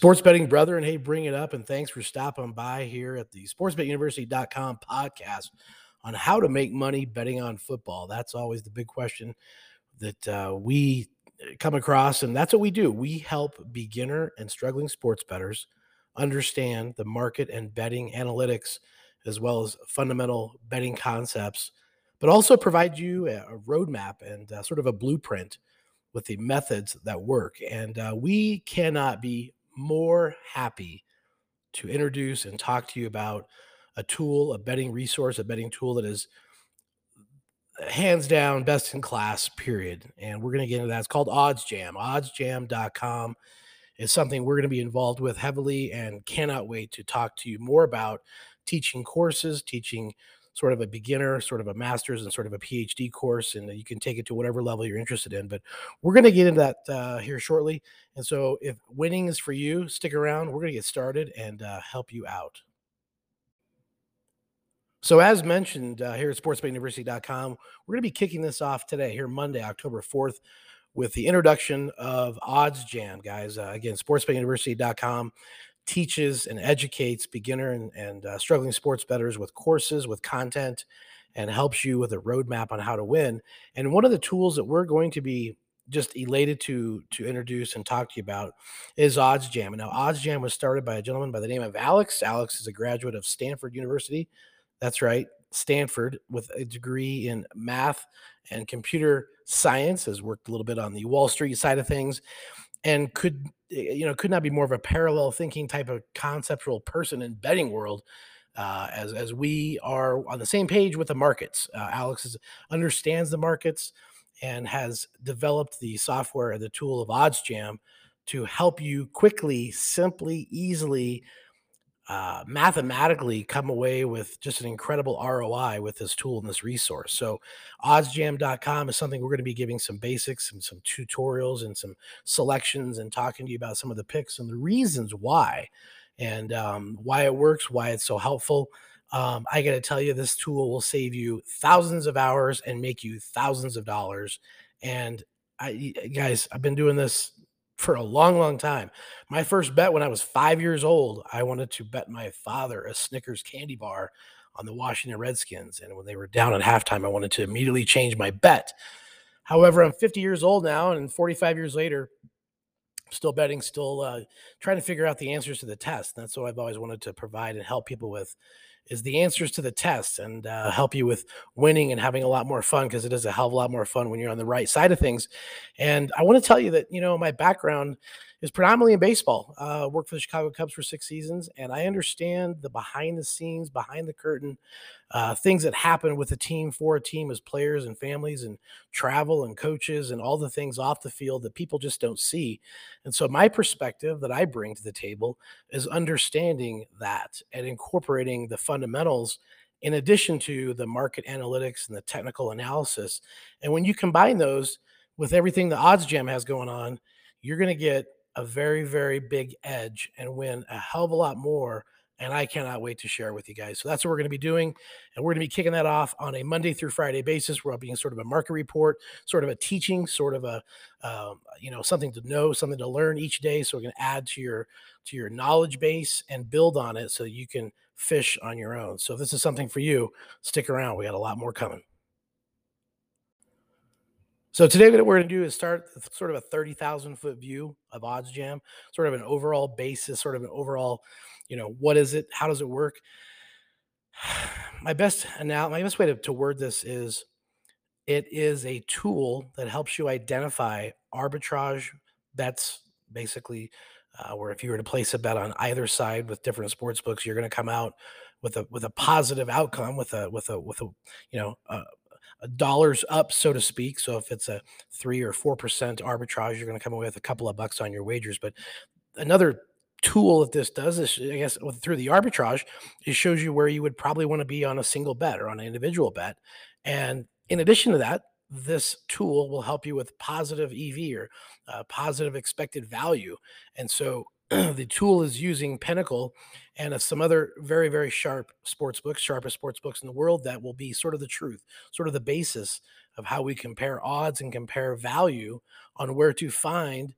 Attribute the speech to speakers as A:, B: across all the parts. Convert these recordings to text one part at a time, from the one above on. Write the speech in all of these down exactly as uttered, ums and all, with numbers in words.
A: Sports betting brother, and hey, bring it up. And thanks for stopping by here at the sports bet university dot com podcast on how to make money betting on football. That's always the big question that uh, we come across, and that's what we do. We help beginner and struggling sports bettors understand the market and betting analytics, as well as fundamental betting concepts, but also provide you a, a roadmap and uh, sort of a blueprint with the methods that work. And uh, we cannot be more happy to introduce and talk to you about a tool, a betting resource, a betting tool that is hands down best in class, period. And we're going to get into that. It's called OddsJam. odds jam dot com is something we're going to be involved with heavily and cannot wait to talk to you more about teaching courses, teaching sort of a beginner, sort of a master's, and sort of a PhD course, and you can take it to whatever level you're interested in. But we're going to get into that uh, here shortly. And so if winning is for you, stick around. We're going to get started and uh, help you out. So as mentioned uh, here at sports bet university dot com, we're going to be kicking this off today, here Monday, October fourth, with the introduction of OddsJam, guys. Uh, again, sports bet university dot com teaches and educates beginner and, and uh, struggling sports bettors with courses, with content, and helps you with a roadmap on how to win. And one of the tools that we're going to be just elated to to introduce and talk to you about is OddsJam. And now OddsJam was started by a gentleman by the name of Alex. Alex is a graduate of Stanford University. That's right, Stanford, with a degree in math and computer science, has worked a little bit on the Wall Street side of things, and could you know could not be more of a parallel thinking type of conceptual person in betting world, uh, as as we are on the same page with the markets. Uh, Alex is, understands the markets and has developed the software and the tool of OddsJam to help you quickly, simply, easily, uh, mathematically come away with just an incredible R O I with this tool and this resource. So odds jam dot com is something we're going to be giving some basics and some tutorials and some selections and talking to you about some of the picks and the reasons why and um, why it works, why it's so helpful. Um, I got to tell you, this tool will save you thousands of hours and make you thousands of dollars. And I, guys, I've been doing this for a long, long time. My first bet when I was five years old, I wanted to bet my father a Snickers candy bar on the Washington Redskins. And when they were down at halftime, I wanted to immediately change my bet. However, I'm fifty years old now, and forty-five years later, still betting, still uh, trying to figure out the answers to the test. That's what I've always wanted to provide and help people with, is the answers to the test, and uh, help you with winning and having a lot more fun, because it is a hell of a lot more fun when you're on the right side of things. And I want to tell you that, you know, my background is predominantly in baseball. Uh, worked for the Chicago Cubs for six seasons, and I understand the behind the scenes, behind the curtain, uh, things that happen with a team, for a team, as players and families and travel and coaches and all the things off the field that people just don't see. And so my perspective that I bring to the table is understanding that and incorporating the fundamentals in addition to the market analytics and the technical analysis. And when you combine those with everything the OddsJam has going on, you're going to get a very, very big edge and win a hell of a lot more. And I cannot wait to share with you guys. So that's what we're going to be doing. And we're going to be kicking that off on a Monday through Friday basis. We're being sort of a market report, sort of a teaching, sort of a, um, you know, something to know, something to learn each day. So we're going to add to your, to your knowledge base and build on it so you can fish on your own. So if this is something for you, stick around. We got a lot more coming. So today what we're going to do is start with sort of a thirty thousand foot view of OddsJam, sort of an overall basis, sort of an overall, you know, what is it? How does it work? My best now, my best way to, to word this is, it is a tool that helps you identify arbitrage bets, basically, uh, where if you were to place a bet on either side with different sports books, you're going to come out with a with a positive outcome, with a with a with a you know a, a dollars up, so to speak. So if it's a three or four percent arbitrage, you're going to come away with a couple of bucks on your wagers. But another tool that this does is, I guess, with, through the arbitrage, it shows you where you would probably want to be on a single bet or on an individual bet. And in addition to that, this tool will help you with positive E V, or uh, positive expected value. And so the tool is using Pinnacle and uh, some other very, very sharp sports books, sharpest sports books in the world, that will be sort of the truth, sort of the basis of how we compare odds and compare value on where to find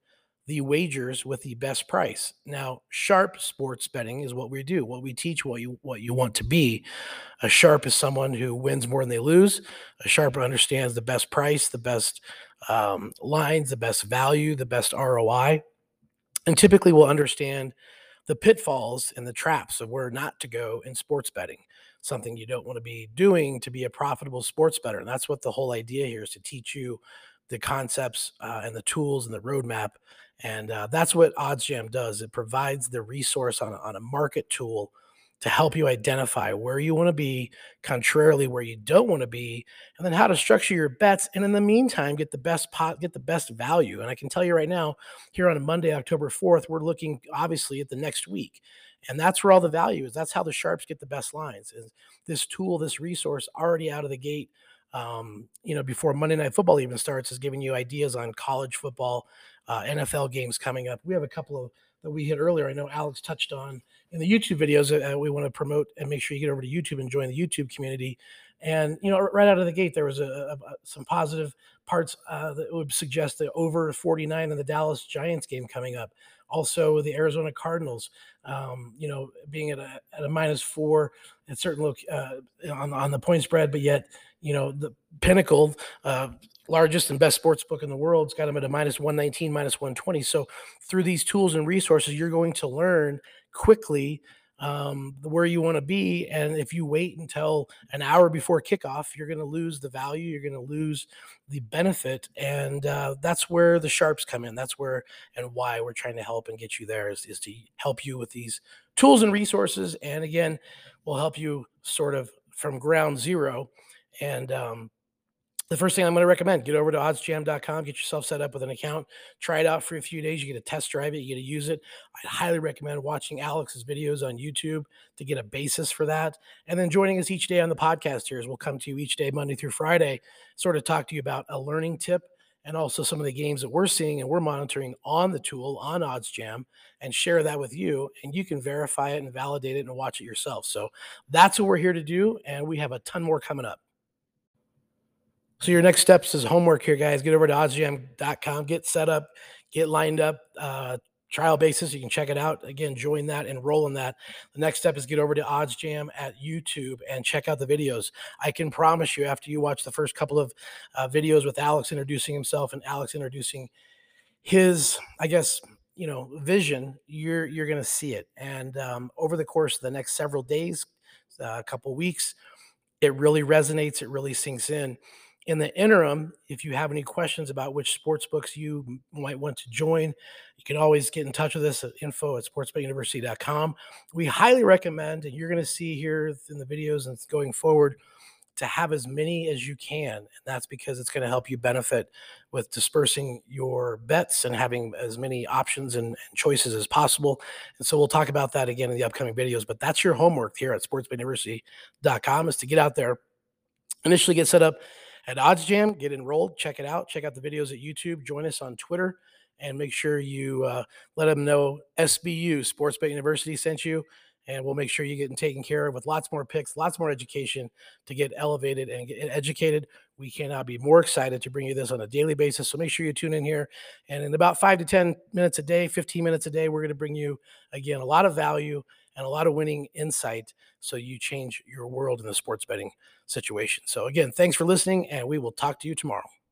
A: the wagers with the best price. Now, sharp sports betting is what we do, what we teach, what you what you want to be. A sharp is someone who wins more than they lose. A sharper understands the best price, the best um, lines, the best value, the best R O I, and typically will understand the pitfalls and the traps of where not to go in sports betting, something you don't want to be doing to be a profitable sports bettor. And that's what the whole idea here is, to teach you the concepts uh, and the tools and the roadmap. And uh, that's what OddsJam does. It provides the resource on a, on a market tool to help you identify where you want to be, contrarily where you don't want to be, and then how to structure your bets. And in the meantime, get the best pot, get the best value. And I can tell you right now, here on a Monday, October fourth, we're looking obviously at the next week. And that's where all the value is. That's how the sharps get the best lines. Is this tool, this resource already out of the gate, um, you know, before Monday Night Football even starts, is giving you ideas on college football, uh, N F L games coming up. We have a couple of that we hit earlier. I know Alex touched on in the YouTube videos. Uh, we want to promote and make sure you get over to YouTube and join the YouTube community. And, you know, right out of the gate, there was a, a, some positive parts uh, that would suggest the over forty-nine in the Dallas Giants game coming up. Also, the Arizona Cardinals, um, you know, being at a, at a minus four at certain look uh, on, on the point spread, but yet, you know, the Pinnacle, uh, largest and best sports book in the world, has got them at a minus one nineteen, minus one twenty. So through these tools and resources, you're going to learn quickly um, where you want to be. And if you wait until an hour before kickoff, you're going to lose the value, you're going to lose the benefit. And uh, that's where the sharps come in. That's where and why we're trying to help and get you there, is, is to help you with these tools and resources. And again, we'll help you sort of from ground zero. And um, the first thing I'm going to recommend, get over to odds jam dot com, get yourself set up with an account, try it out for a few days. You get to test drive it, you get to use it. I'd highly recommend watching Alex's videos on YouTube to get a basis for that. And then joining us each day on the podcast here, as we'll come to you each day, Monday through Friday, sort of talk to you about a learning tip and also some of the games that we're seeing and we're monitoring on the tool, on OddsJam, and share that with you. And you can verify it and validate it and watch it yourself. So that's what we're here to do. And we have a ton more coming up. So your next steps is homework here, guys. Get over to odds jam dot com, get set up, get lined up, uh, trial basis. You can check it out. Again, join that, enroll in that. The next step is get over to OddsJam at YouTube and check out the videos. I can promise you, after you watch the first couple of uh, videos with Alex introducing himself and Alex introducing his, I guess, you know, vision, you're you're going to see it. And um, over the course of the next several days, uh, a couple weeks, it really resonates. It really sinks in. In the interim, if you have any questions about which sports books you m- might want to join, you can always get in touch with us at info at sports bet university dot com. We highly recommend, and you're going to see here in the videos and going forward, to have as many as you can. And that's because it's going to help you benefit with dispersing your bets and having as many options and, and choices as possible. And so we'll talk about that again in the upcoming videos. But that's your homework here at sports bet university dot com, is to get out there, initially get set up at OddsJam, get enrolled, check it out, check out the videos at YouTube, join us on Twitter, and make sure you uh, let them know S B U, Sports Bet University, sent you, and we'll make sure you're getting taken care of with lots more picks, lots more education to get elevated and get educated. We cannot be more excited to bring you this on a daily basis. So make sure you tune in here. And in about five to ten minutes a day, fifteen minutes a day, we're going to bring you, again, a lot of value and a lot of winning insight, so you change your world in the sports betting situation. So again, thanks for listening, and we will talk to you tomorrow.